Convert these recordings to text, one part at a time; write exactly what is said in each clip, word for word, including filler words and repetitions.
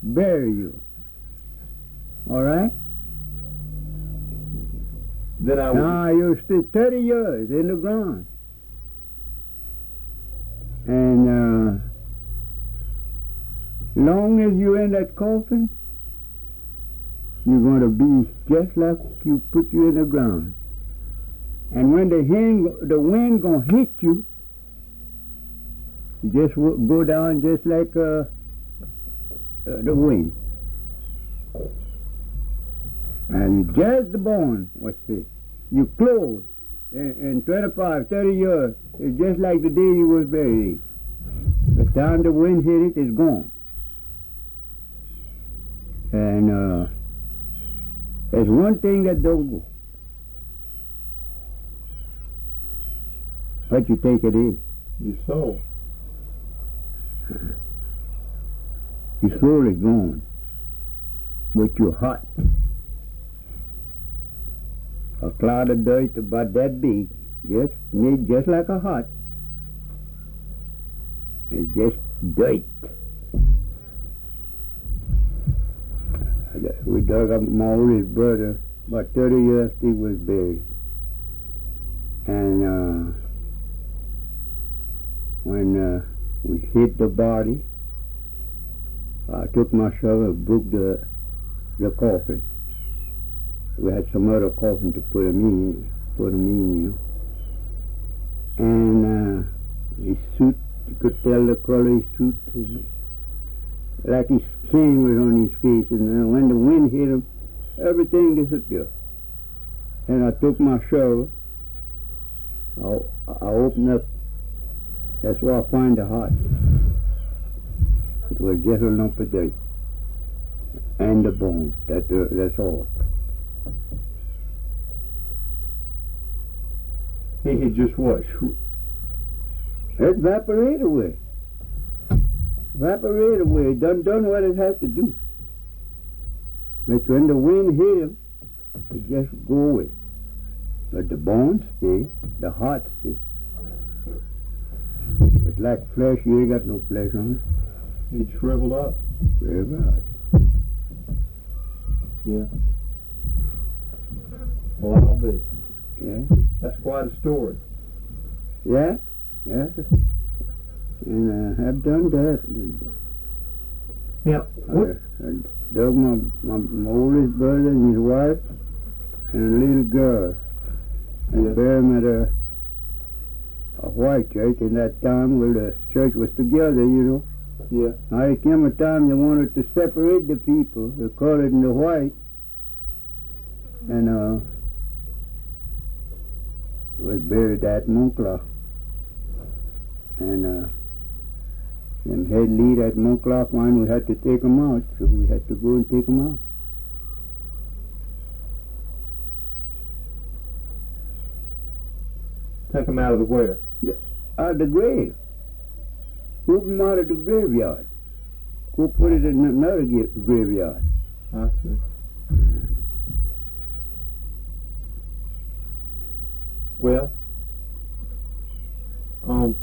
bury you. All right? Then I would. Now you stay thirty years in the ground. And uh, long as you're in that coffin, you're going to be just like you put you in the ground. And when the wind, the wind going to hit you, you just w- go down just like uh, uh, the wind. And you just the bone, what's this? You close in, in twenty-five, thirty years. It's just like the day you was buried. By the time the wind hit it, it's gone. And uh, there's one thing that don't go. What you think it is? Your soul. Your soul is gone, but you're hot. A cloud of dirt about that big, just made just like a hut. It's just dirt. We dug up my oldest brother, about thirty years he was buried. And uh, when uh, we hit the body, I took my shovel and broke the, the coffin. We had some other coffin to put him in, put him in, you know. And uh, his suit, you could tell the color of his suit, his, like his skin was on his face. And then when the wind hit him, everything disappeared. And I took my shovel, I, I opened up, that's where I find the heart. It was just a lump of dirt. And the bone, that, uh, that's all. He had just what? It evaporated away. Evaporated away. It done done what it had to do. But when the wind hit him, it just go away. But the bones stay, the heart stay. But like flesh, you ain't got no flesh on it. It shriveled up. Very right. Yeah. Well, I'll bet. Yeah. That's quite a story. Yeah. Yeah. And uh, I've done that. Now, what? I, I dug my, my, my oldest brother and his wife and a little girl. And Yeah. buried them at a, a white church in that time where the church was together, you know. Yeah. Now there came a time they wanted to separate the people, the colored and the white. And uh, was buried at Monclaw. And uh, them head lead at Monclaw found we had to take them out, so we had to go and take them out. Take them out of the where? Out of the grave. Move them out of the graveyard. Go put it in another ga- graveyard. I see. Well, um,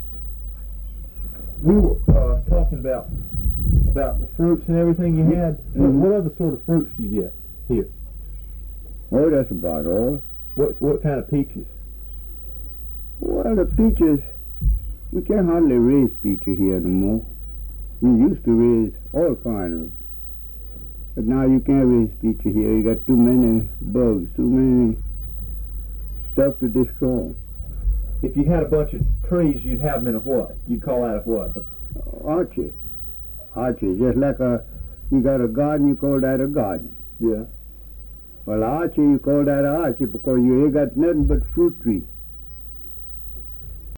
we were uh, talking about about the fruits and everything you had. Mhm. What, what other sort of fruits do you get here? Oh, that's about all. What what kind of peaches? Well, the peaches, we can't hardly raise peaches here no more. We used to raise all kinds of them. But now you can't raise peaches here. You got too many bugs, too many stuff to destroy. If you had a bunch of trees, you'd have them in a what? You'd call that a what? Orchard. Orchard. Just like a, you got a garden, you call that a garden. Yeah. Well, orchard, you call that an orchard because you ain't got nothing but fruit trees.